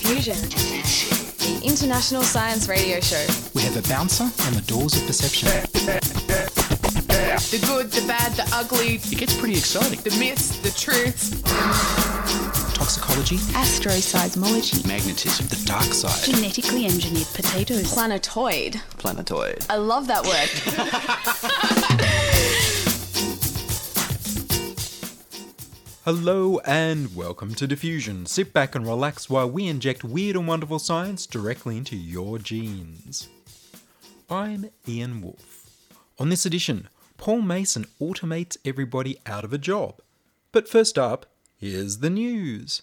Diffusion, the international science radio show. We have a bouncer on the doors of perception. The good, the bad, the ugly. It gets pretty exciting. The myths, the truths. Toxicology. Astroseismology. Magnetism. The dark side. Genetically engineered potatoes. Planetoid. Planetoid. I love that word. Hello and welcome to Diffusion. Sit back and relax while we inject weird and wonderful science directly into your genes. I'm Ian Wolfe. On this edition, Paul Mason automates everybody out of a job. But first up, here's the news.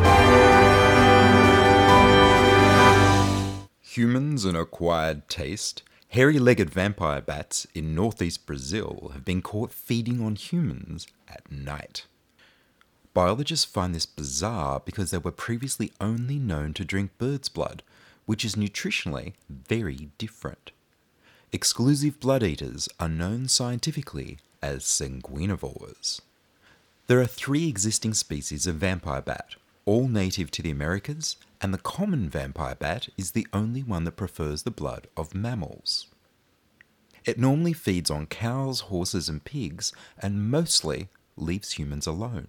Humans and acquired taste. Hairy-legged vampire bats in northeast Brazil have been caught feeding on humans at night. Biologists find this bizarre because they were previously only known to drink bird's blood, which is nutritionally very different. Exclusive blood eaters are known scientifically as sanguinivores. There are 3 existing species of vampire bat, all native to the Americas, and the common vampire bat is the only one that prefers the blood of mammals. It normally feeds on cows, horses, and pigs, and mostly leaves humans alone.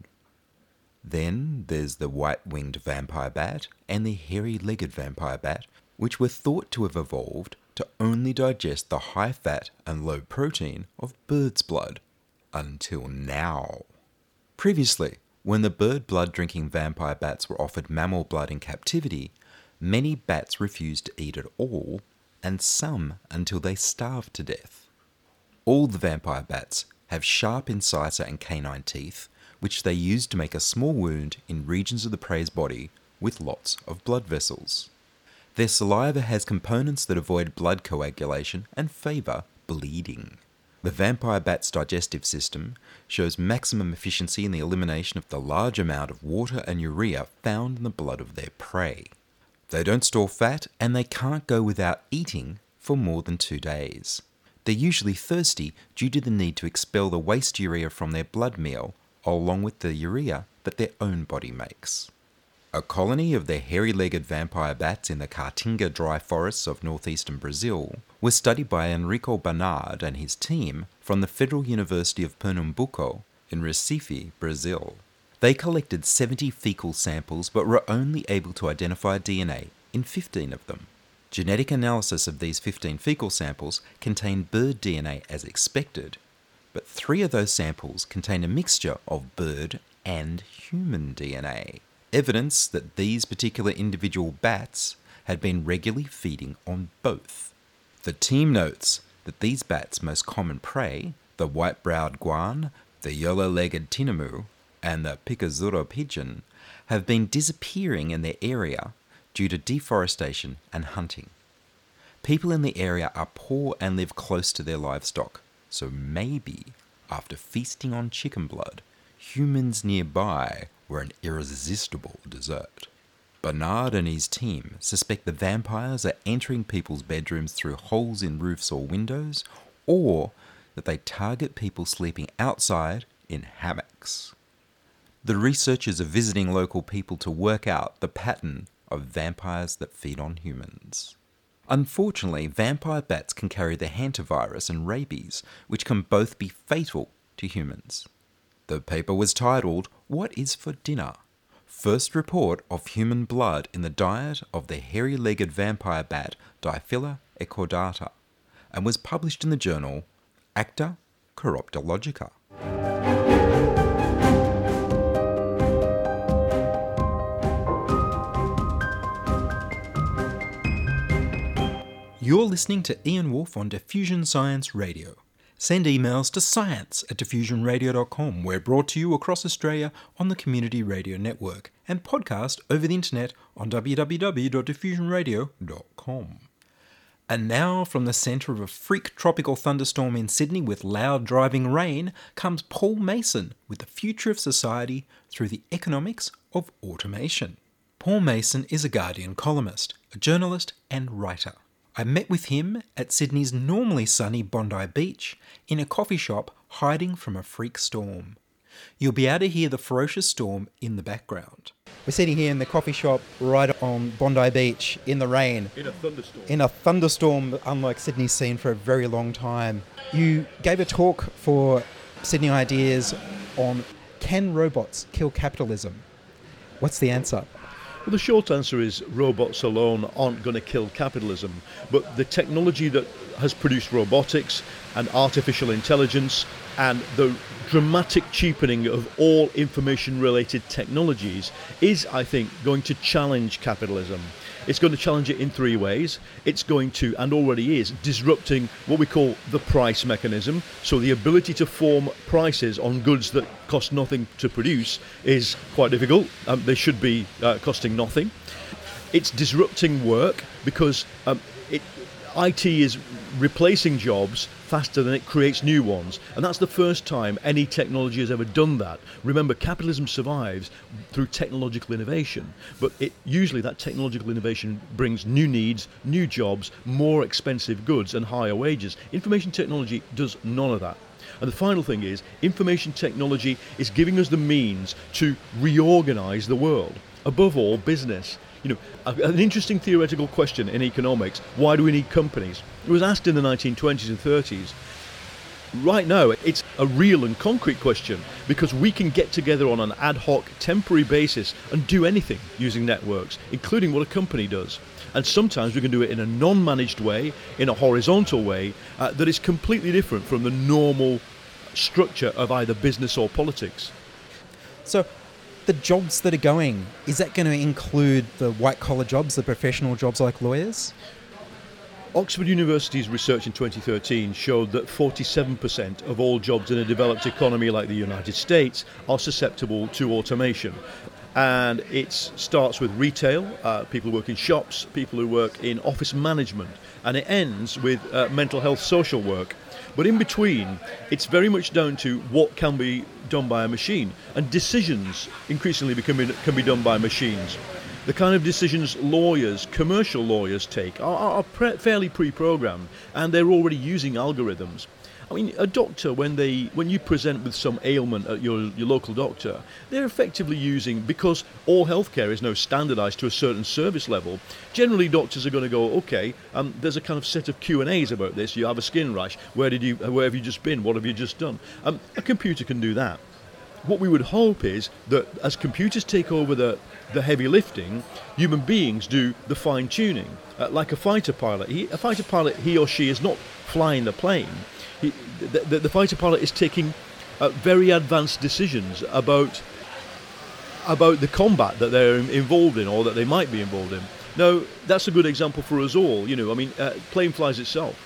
Then there's the white-winged vampire bat and the hairy-legged vampire bat, which were thought to have evolved to only digest the high fat and low protein of bird's blood, until now. Previously, when the bird blood drinking vampire bats were offered mammal blood in captivity, many bats refused to eat it all, and some until they starved to death. All the vampire bats have sharp incisor and canine teeth, which they use to make a small wound in regions of the prey's body with lots of blood vessels. Their saliva has components that avoid blood coagulation and favour bleeding. The vampire bat's digestive system shows maximum efficiency in the elimination of the large amount of water and urea found in the blood of their prey. They don't store fat and they can't go without eating for more than 2 days. They're usually thirsty due to the need to expel the waste urea from their blood meal along with the urea that their own body makes. A colony of the hairy-legged vampire bats in the Caatinga dry forests of northeastern Brazil was studied by Enrico Bernard and his team from the Federal University of Pernambuco in Recife, Brazil. They collected 70 fecal samples but were only able to identify DNA in 15 of them. Genetic analysis of these 15 fecal samples contained bird DNA as expected, but 3 of those samples contain a mixture of bird and human DNA, evidence that these particular individual bats had been regularly feeding on both. The team notes that these bats' most common prey, the white-browed guan, the yellow-legged tinamou, and the picazuro pigeon, have been disappearing in their area due to deforestation and hunting. People in the area are poor and live close to their livestock, so maybe, after feasting on chicken blood, humans nearby were an irresistible dessert. Bernard and his team suspect the vampires are entering people's bedrooms through holes in roofs or windows, or that they target people sleeping outside in hammocks. The researchers are visiting local people to work out the pattern of vampires that feed on humans. Unfortunately, vampire bats can carry the hantavirus and rabies, which can both be fatal to humans. The paper was titled, "What is for Dinner? First Report of Human Blood in the Diet of the Hairy-Legged Vampire Bat Diphylla echordata," and was published in the journal Acta Chiroptologica. You're listening to Ian Wolfe on Diffusion Science Radio. Send emails to science@diffusionradio.com. We're brought to you across Australia on the Community Radio Network and podcast over the internet on www.diffusionradio.com. And now from the centre of a freak tropical thunderstorm in Sydney with loud driving rain comes Paul Mason with the future of society through the economics of automation. Paul Mason is a Guardian columnist, a journalist and writer. I met with him at Sydney's normally sunny Bondi Beach in a coffee shop hiding from a freak storm. you'll be able to hear the ferocious storm in the background. We're sitting here in the coffee shop right on Bondi Beach in the rain. In a thunderstorm. In a thunderstorm unlike Sydney's seen for a very long time. You gave a talk for Sydney Ideas on can robots kill capitalism? What's the answer? Well, the short answer is robots alone aren't going to kill capitalism, but the technology that has produced robotics and artificial intelligence and the dramatic cheapening of all information-related technologies is, I think, going to challenge capitalism. It's going to challenge it in three ways. It's going to, and already is, disrupting what we call the price mechanism. So the ability to form prices on goods that cost nothing to produce is quite difficult. They should be costing nothing. It's disrupting work because IT is replacing jobs faster than it creates new ones. And that's the first time any technology has ever done that. Remember, capitalism survives through technological innovation, but usually that technological innovation brings new needs, new jobs, more expensive goods and higher wages. Information technology does none of that. And the final thing is, information technology is giving us the means to reorganize the world. Above all, business. An interesting theoretical question in economics, why do we need companies? It was asked in the 1920s and 30s. Right now, it's a real and concrete question because we can get together on an ad hoc, temporary basis and do anything using networks, including what a company does. And sometimes we can do it in a non-managed way, in a horizontal way, that is completely different from the normal structure of either business or politics. So, the jobs that are going, is that going to include the white-collar jobs, the professional jobs like lawyers? Oxford University's research in 2013 showed that 47% of all jobs in a developed economy like the United States are susceptible to automation. And it starts with retail, people who work in shops, people who work in office management, and it ends with mental health social work. But in between, it's very much down to what can be done by a machine. And decisions increasingly can be done by machines. The kind of decisions lawyers, commercial lawyers take are fairly pre-programmed, and they're already using algorithms. I mean, a doctor, when you present with some ailment at your local doctor, they're effectively using, because all healthcare is now standardised to a certain service level, generally doctors are going to go, okay, there's a kind of set of Q&As about this. You have a skin rash. Where have you just been? What have you just done? A computer can do that. What we would hope is that as computers take over the heavy lifting, human beings do the fine-tuning. Like a fighter pilot. He or she is not flying the plane. The fighter pilot is taking very advanced decisions about the combat that they're involved in or that they might be involved in. Now, that's a good example for us all. Plane flies itself.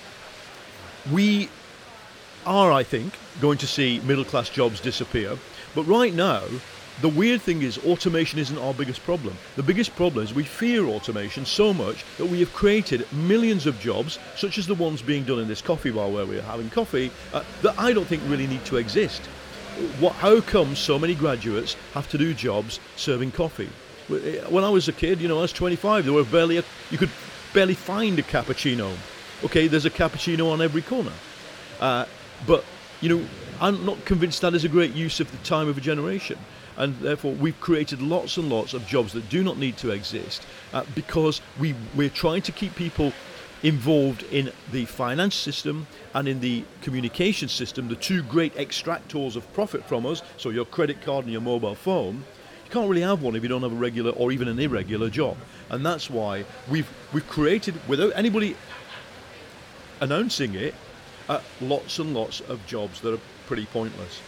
We are, I think, going to see middle-class jobs disappear. But right now, the weird thing is automation isn't our biggest problem. The biggest problem is we fear automation so much that we have created millions of jobs, such as the ones being done in this coffee bar where we're having coffee, that I don't think really need to exist. How come so many graduates have to do jobs serving coffee? When I was a kid, I was 25, you could barely find a cappuccino. Okay, there's a cappuccino on every corner. But I'm not convinced that is a great use of the time of a generation. And therefore, we've created lots and lots of jobs that do not need to exist because we're trying to keep people involved in the finance system and in the communication system, the two great extractors of profit from us, so your credit card and your mobile phone. You can't really have one if you don't have a regular or even an irregular job. And that's why we've created, without anybody announcing it, lots and lots of jobs that are pretty pointless.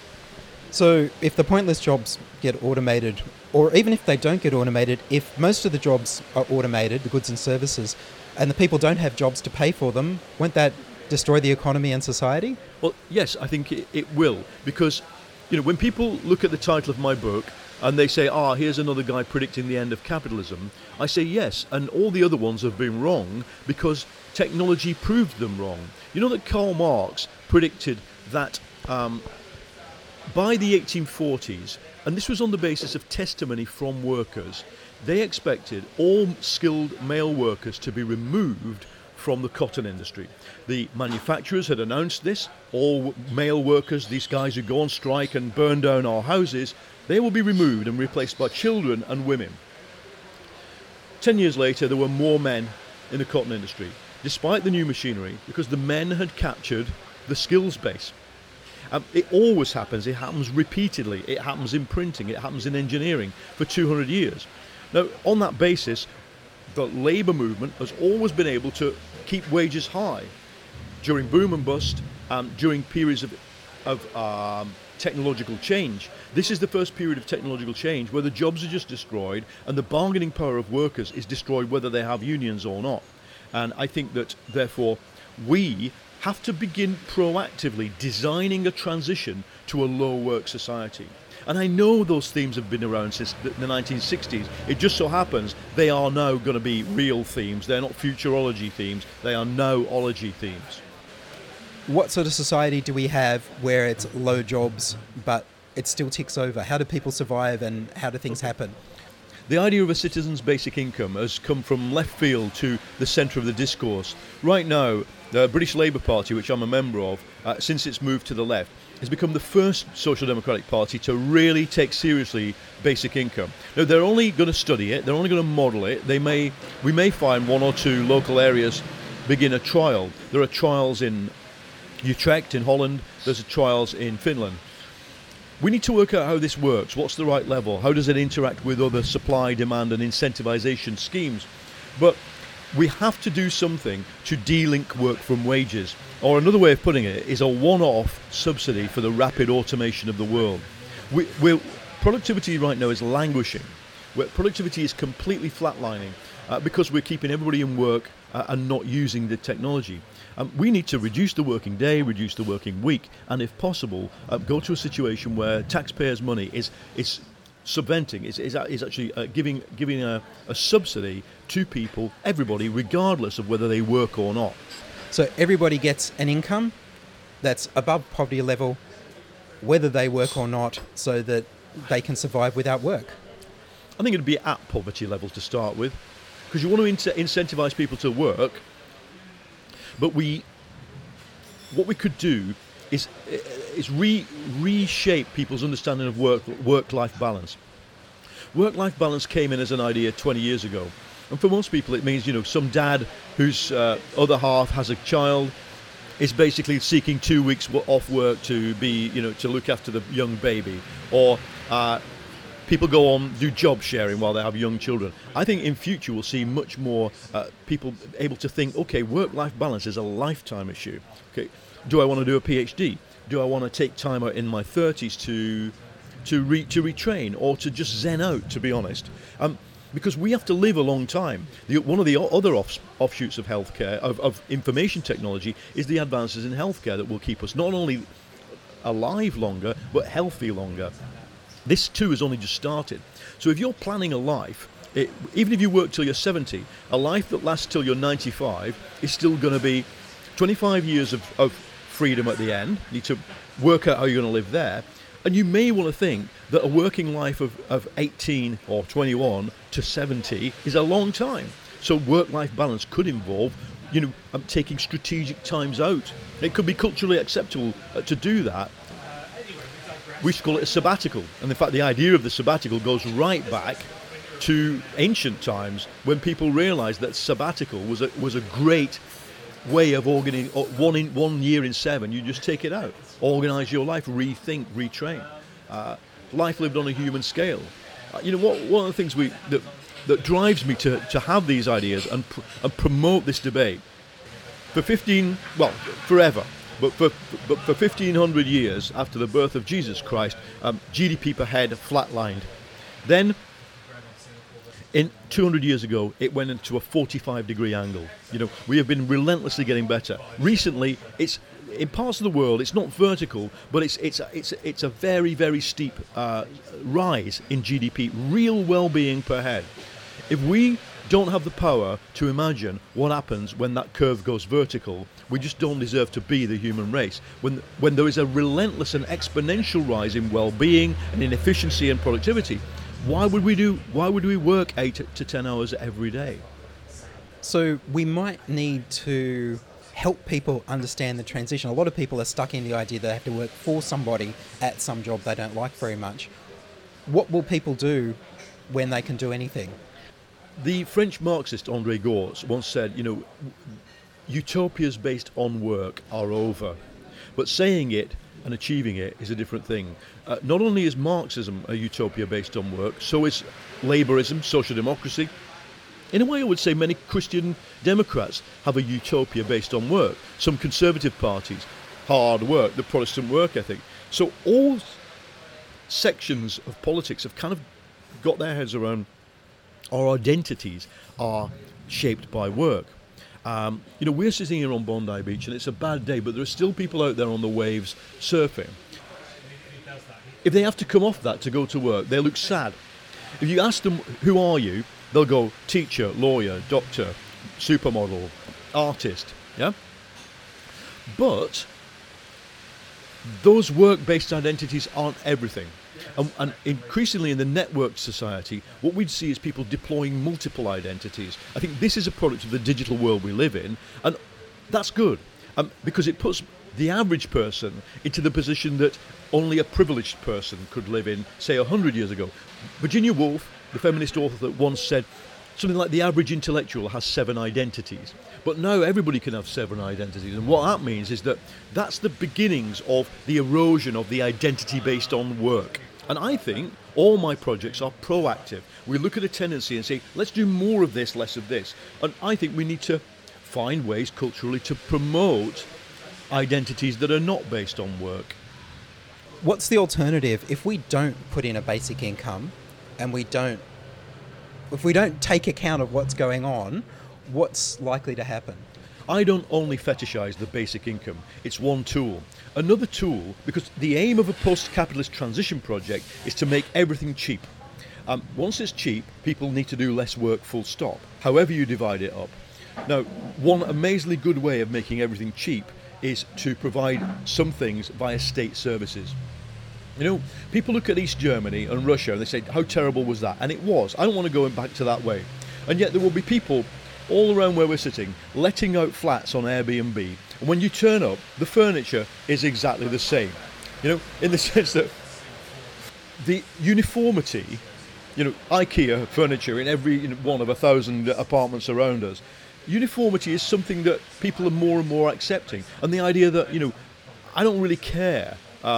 So if the pointless jobs get automated, or even if they don't get automated, if most of the jobs are automated, the goods and services, and the people don't have jobs to pay for them, won't that destroy the economy and society? Well, yes, I think it will. Because, when people look at the title of my book and they say, here's another guy predicting the end of capitalism, I say yes, and all the other ones have been wrong because technology proved them wrong. You know that Karl Marx predicted that by the 1840s, and this was on the basis of testimony from workers, they expected all skilled male workers to be removed from the cotton industry. The manufacturers had announced this. All male workers, these guys who go on strike and burn down our houses, they will be removed and replaced by children and women. 10 years later, there were more men in the cotton industry, despite the new machinery, because the men had captured the skills base. It always happens. It happens repeatedly. It happens in printing. It happens in engineering for 200 years. Now, on that basis, the labour movement has always been able to keep wages high during boom and bust, during periods of technological change. This is the first period of technological change where the jobs are just destroyed and the bargaining power of workers is destroyed whether they have unions or not. And I think that, therefore, we have to begin proactively designing a transition to a low-work society. And I know those themes have been around since the 1960s. It just so happens they are now going to be real themes. They're not futurology themes. They are now-ology themes. What sort of society do we have where it's low jobs, but it still ticks over? How do people survive and how do things happen? The idea of a citizen's basic income has come from left field to the centre of the discourse. Right now, the British Labour Party, which I'm a member of, since its move to the left, has become the first social democratic party to really take seriously basic income. Now, they're only going to study it, they're only going to model it. We may find one or two local areas begin a trial. There are trials in Utrecht in Holland, there's trials in Finland. We need to work out how this works. What's the right level? How does it interact with other supply, demand and incentivization schemes? But we have to do something to de-link work from wages. Or another way of putting it is a one-off subsidy for the rapid automation of the world. Productivity right now is languishing. Productivity is completely flatlining because we're keeping everybody in work and not using the technology. We need to reduce the working day, reduce the working week, and if possible, go to a situation where taxpayers' money is subventing, is actually giving a subsidy to people, everybody, regardless of whether they work or not. So everybody gets an income that's above poverty level, whether they work or not, so that they can survive without work. I think it'd be at poverty level to start with, because you want to incentivize people to work. But what we could do is reshape people's understanding of work-life balance. Work-life balance came in as an idea 20 years ago. And for most people it means, some dad whose other half has a child is basically seeking 2 weeks off work to be, to look after the young baby. Or people go on, do job sharing while they have young children. I think in future we'll see much more people able to think, okay, work-life balance is a lifetime issue. Okay, do I want to do a PhD? Do I want to take time out in my 30s to retrain or to just zen out, to be honest? Because we have to live a long time. One of the other offshoots of healthcare, of information technology, is the advances in healthcare that will keep us not only alive longer, but healthy longer. This too has only just started. So if you're planning a life, even if you work till you're 70, a life that lasts till you're 95 is still going to be 25 years of freedom at the end. You need to work out how you're going to live there. And you may want to think that a working life of 18 or 21 to 70 is a long time. So work-life balance could involve, taking strategic times out. It could be culturally acceptable to do that. We should call it a sabbatical. And in fact, the idea of the sabbatical goes right back to ancient times when people realized that sabbatical was a great way of organizing. 1 year in 7, you just take it out. Organize your life, rethink, retrain. Life lived on a human scale. One of the things that drives me to have these ideas and promote this debate forever. But for 1,500 years after the birth of Jesus Christ, GDP per head flatlined. Then, in 200 years ago, it went into a 45-degree angle. We have been relentlessly getting better. Recently, it's in parts of the world, it's not vertical, but it's a very, very steep rise in GDP, real well-being per head. If we don't have the power to imagine what happens when that curve goes vertical, we just don't deserve to be the human race. When there is a relentless and exponential rise in well-being and in efficiency and productivity, why would we work 8 to 10 hours every day? So we might need to help people understand the transition. A lot of people are stuck in the idea they have to work for somebody at some job they don't like very much. What will people do when they can do anything? The French Marxist André Gorz once said, utopias based on work are over. But saying it and achieving it is a different thing. Not only is Marxism a utopia based on work, so is Labourism, social democracy. In a way, I would say many Christian Democrats have a utopia based on work. Some conservative parties, hard work, the Protestant work ethic. So all sections of politics have kind of got their heads around our identities are shaped by work. We're sitting here on Bondi Beach and it's a bad day, but there are still people out there on the waves surfing. If they have to come off that to go to work, they look sad. If you ask them, who are you? They'll go teacher, lawyer, doctor, supermodel, artist, yeah? But those work-based identities aren't everything. And increasingly in the networked society, what we'd see is people deploying multiple identities. I think this is a product of the digital world we live in, and that's good, because it puts the average person into the position that only a privileged person could live in, say, 100 years ago. Virginia Woolf, the feminist author, that once said something like the average intellectual has 7 identities. But now everybody can have 7 identities. And what that means is that that's the beginnings of the erosion of the identity based on work. And I think all my projects are proactive. We look at a tendency and say, let's do more of this, less of this. And I think we need to find ways culturally to promote identities that are not based on work. What's the alternative if we don't put in a basic income and if we don't take account of what's going on, what's likely to happen? I don't only fetishize the basic income. It's one tool. Another tool, because the aim of a post-capitalist transition project is to make everything cheap. Once it's cheap, people need to do less work, full stop, however you divide it up. Now, one amazingly good way of making everything cheap is to provide some things via state services. People look at East Germany and Russia and they say, how terrible was that? And it was. I don't want to go back to that way. And yet there will be people all around where we're sitting letting out flats on Airbnb. And when you turn up, the furniture is exactly the same. In the sense that the uniformity, IKEA furniture in every one of 1,000 apartments around us, uniformity is something that people are more and more accepting. And the idea that, I don't really care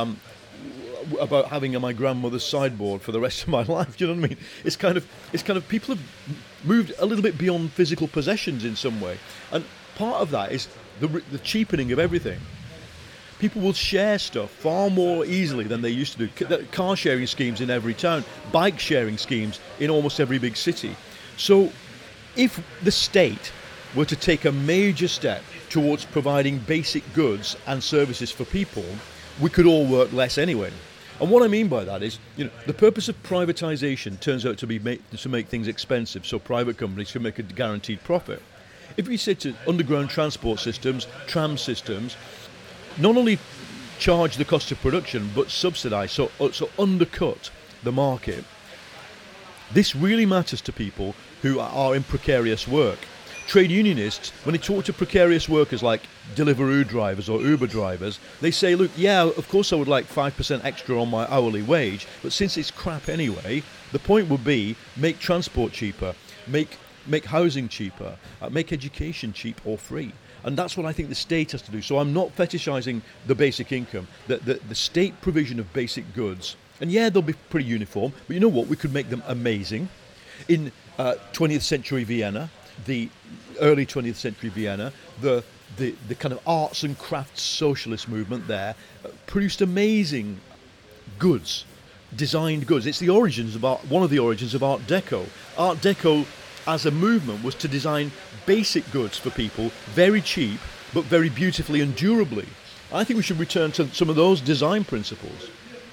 about having my grandmother's sideboard for the rest of my life. Do you know what I mean? It's kind of people have moved a little bit beyond physical possessions in some way, and part of that is the cheapening of everything. People will share stuff far more easily than they used to do. Car sharing schemes in every town, bike sharing schemes in almost every big city. So, if the state were to take a major step towards providing basic goods and services for people, we could all work less anyway. And what I mean by that is, the purpose of privatization turns out to be to make things expensive so private companies can make a guaranteed profit. If we say to underground transport systems, tram systems, not only charge the cost of production but subsidize, so undercut the market, this really matters to people who are in precarious work. Trade unionists, when they talk to precarious workers like Deliveroo drivers or Uber drivers, they say, look, yeah, of course I would like 5% extra on my hourly wage, but since it's crap anyway, the point would be make transport cheaper, make housing cheaper, make education cheap or free. And that's what I think the state has to do. So I'm not fetishizing the basic income, the state provision of basic goods. And yeah, they'll be pretty uniform, but you know what? We could make them amazing. In 20th century Vienna, the early 20th century Vienna, the kind of arts and crafts socialist movement there produced amazing goods, designed goods. It's the origins of one of the origins of Art Deco. Art Deco as a movement was to design basic goods for people, very cheap, but very beautifully and durably. I think we should return to some of those design principles.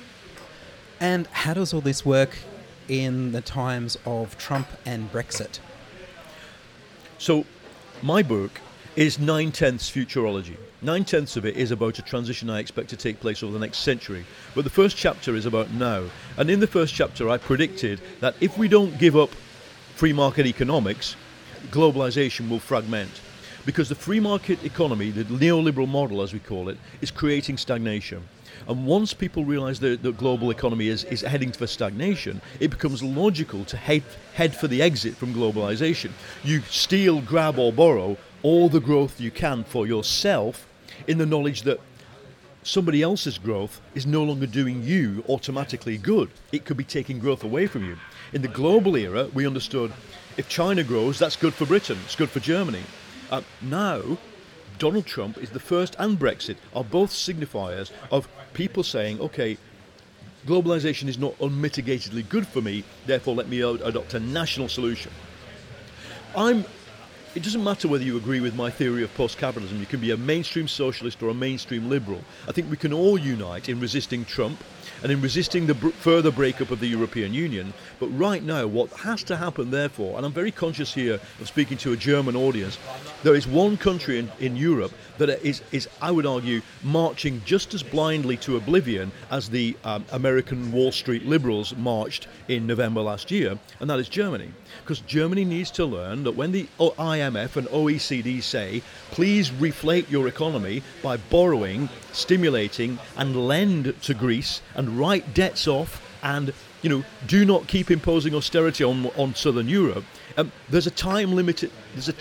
And how does all this work in the times of Trump and Brexit? So, my book is 9/10 futurology. 9/10 of it is about a transition I expect to take place over the next century. But the first chapter is about now. And in the first chapter, I predicted that if we don't give up free market economics, globalization will fragment. Because the free market economy, the neoliberal model as we call it, is creating stagnation. And once people realize that the global economy is heading for stagnation, it becomes logical to head for the exit from globalization. You steal, grab or borrow all the growth you can for yourself in the knowledge that somebody else's growth is no longer doing you automatically good. It could be taking growth away from you. In the global era, we understood if China grows, that's good for Britain, it's good for Germany. Now, Donald Trump is the first, and Brexit are both signifiers of people saying, okay, globalization is not unmitigatedly good for me, therefore let me adopt a national solution. It doesn't matter whether you agree with my theory of post-capitalism. You can be a mainstream socialist or a mainstream liberal. I think we can all unite in resisting Trump and in resisting the further breakup of the European Union. But right now, what has to happen, therefore, and I'm very conscious here of speaking to a German audience, there is one country in Europe that is, I would argue, marching just as blindly to oblivion as the American Wall Street liberals marched in November last year, and that is Germany. Because Germany needs to learn that when the IMF and OECD say, please reflate your economy by borrowing, stimulating, and lend to Greece, and write debts off, and do not keep imposing austerity on Southern Europe. There's a time limited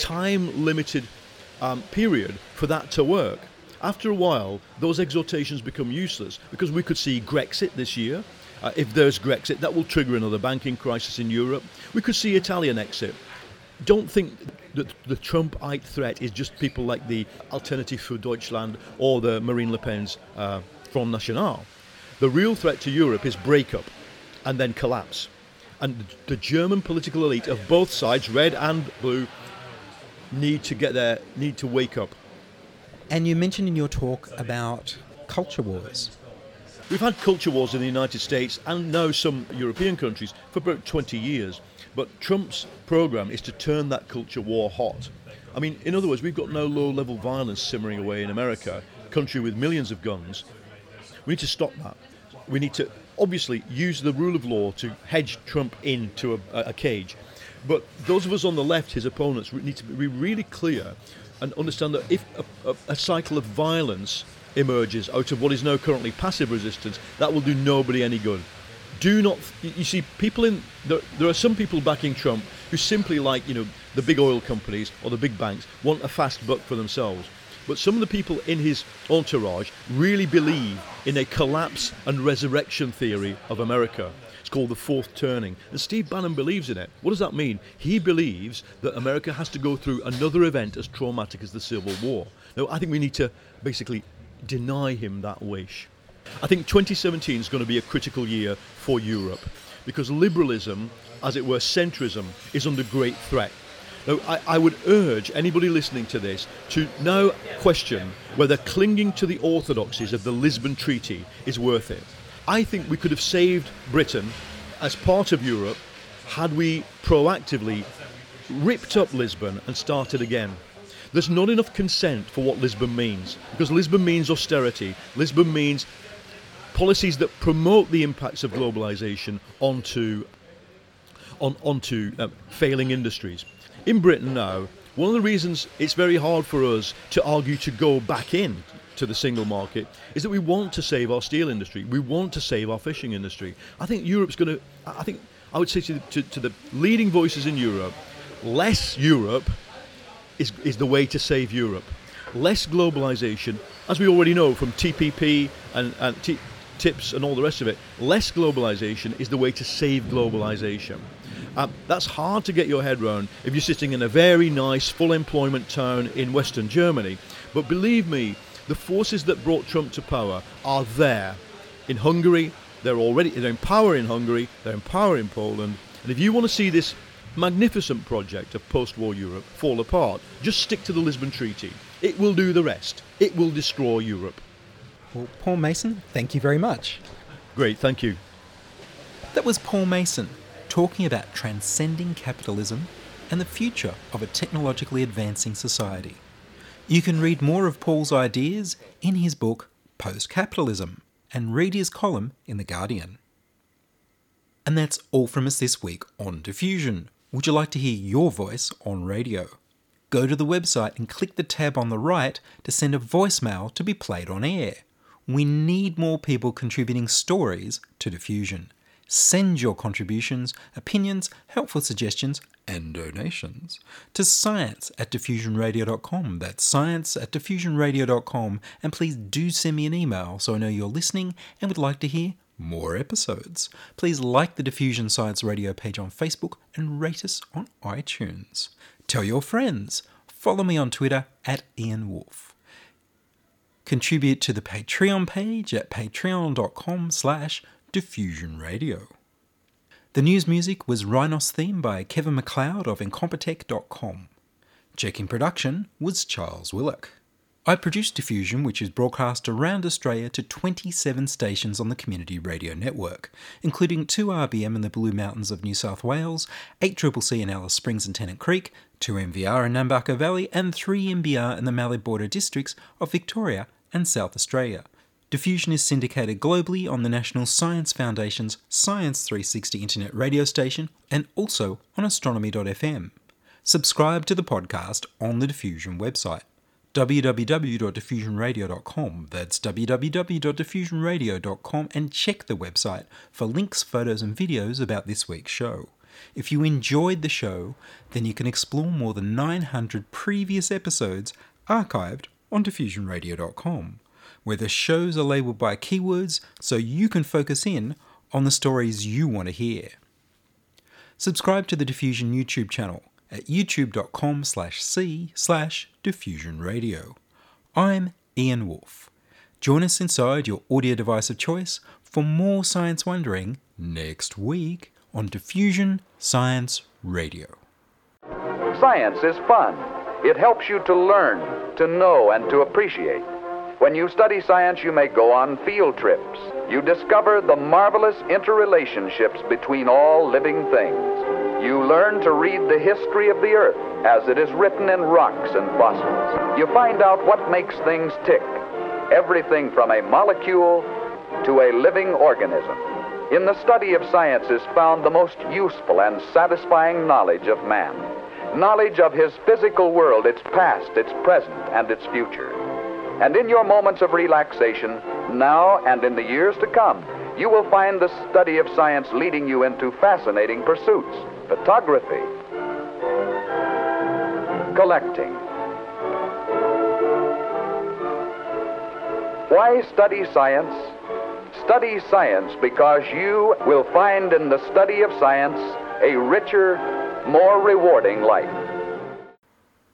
period for that to work. After a while, those exhortations become useless because we could see Grexit this year. If there's Grexit, that will trigger another banking crisis in Europe. We could see Italian exit. Don't think that the Trumpite threat is just people like the Alternative für Deutschland or the Marine Le Pen's Front National. The real threat to Europe is breakup and then collapse. And the German political elite of both sides, red and blue, need to wake up. And you mentioned in your talk about culture wars. We've had culture wars in the United States and now some European countries for about 20 years. But Trump's program is to turn that culture war hot. I mean, in other words, we've got no low-level violence simmering away in America, a country with millions of guns. We need to stop that. We need to obviously use the rule of law to hedge Trump into a cage. But those of us on the left, his opponents, need to be really clear and understand that if a cycle of violence emerges out of what is now currently passive resistance, that will do nobody any good. Do not, you see, there are some people backing Trump who simply like, the big oil companies or the big banks want a fast buck for themselves. But some of the people in his entourage really believe in a collapse and resurrection theory of America. It's called the fourth turning. And Steve Bannon believes in it. What does that mean? He believes that America has to go through another event as traumatic as the Civil War. Now, I think we need to basically deny him that wish. I think 2017 is going to be a critical year for Europe because liberalism, as it were centrism, is under great threat. Now, I would urge anybody listening to this to now question whether clinging to the orthodoxies of the Lisbon Treaty is worth it. I think we could have saved Britain as part of Europe had we proactively ripped up Lisbon and started again. There's not enough consent for what Lisbon means, because Lisbon means austerity. Lisbon means policies that promote the impacts of globalization onto failing industries. In Britain now, one of the reasons it's very hard for us to argue to go back in to the single market is that we want to save our steel industry. We want to save our fishing industry. I think Europe's going to, I would say to the leading voices in Europe, less Europe is the way to save Europe. Less globalization, as we already know from TPP and TIPS and all the rest of it, less globalization is the way to save globalization. That's hard to get your head around if you're sitting in a very nice full employment town in Western Germany. But believe me, the forces that brought Trump to power are there. In Hungary, they're in power in Hungary, they're in power in Poland. And if you want to see this magnificent project of post-war Europe fall apart, just stick to the Lisbon Treaty. It will do the rest. It will destroy Europe. Well, Paul Mason, thank you very much. Great, thank you. That was Paul Mason talking about transcending capitalism and the future of a technologically advancing society. You can read more of Paul's ideas in his book Post-Capitalism and read his column in The Guardian. And that's all from us this week on Diffusion. Would you like to hear your voice on radio? Go to the website and click the tab on the right to send a voicemail to be played on air. We need more people contributing stories to Diffusion. Send your contributions, opinions, helpful suggestions, and donations to science@diffusionradio.com. That's science@diffusionradio.com. And please do send me an email so I know you're listening and would like to hear more episodes. Please like the Diffusion Science Radio page on Facebook and rate us on iTunes. Tell your friends. Follow me on Twitter @IanWolf. Contribute to the Patreon page at patreon.com/diffusionradio. The news music was Rhinos theme by Kevin MacLeod of Incompetech.com. Checking production was Charles Willock. I produce Diffusion, which is broadcast around Australia to 27 stations on the Community Radio Network, including 2RBM in the Blue Mountains of New South Wales, 8CCC in Alice Springs and Tennant Creek, 2MVR in Nambucca Valley, and 3MBR in the Mallee Border districts of Victoria and South Australia. Diffusion is syndicated globally on the National Science Foundation's Science 360 internet radio station and also on astronomy.fm. Subscribe to the podcast on the Diffusion website, www.diffusionradio.com. That's www.diffusionradio.com, and check the website for links, photos and videos about this week's show. If you enjoyed the show, then you can explore more than 900 previous episodes archived on diffusionradio.com, where the shows are labelled by keywords so you can focus in on the stories you want to hear. Subscribe to the Diffusion YouTube channel at youtube.com/c/diffusionradio. I'm Ian Wolf. Join us inside your audio device of choice for more science wondering next week on Diffusion Science Radio. Science is fun. It helps you to learn, to know, and to appreciate. When you study science, you may go on field trips. You discover the marvelous interrelationships between all living things. You learn to read the history of the Earth as it is written in rocks and fossils. You find out what makes things tick, everything from a molecule to a living organism. In the study of science is found the most useful and satisfying knowledge of man. Knowledge of his physical world, its past, its present, and its future. And in your moments of relaxation, now and in the years to come, you will find the study of science leading you into fascinating pursuits. Photography, collecting. Why study science? Study science because you will find in the study of science a richer, more rewarding life.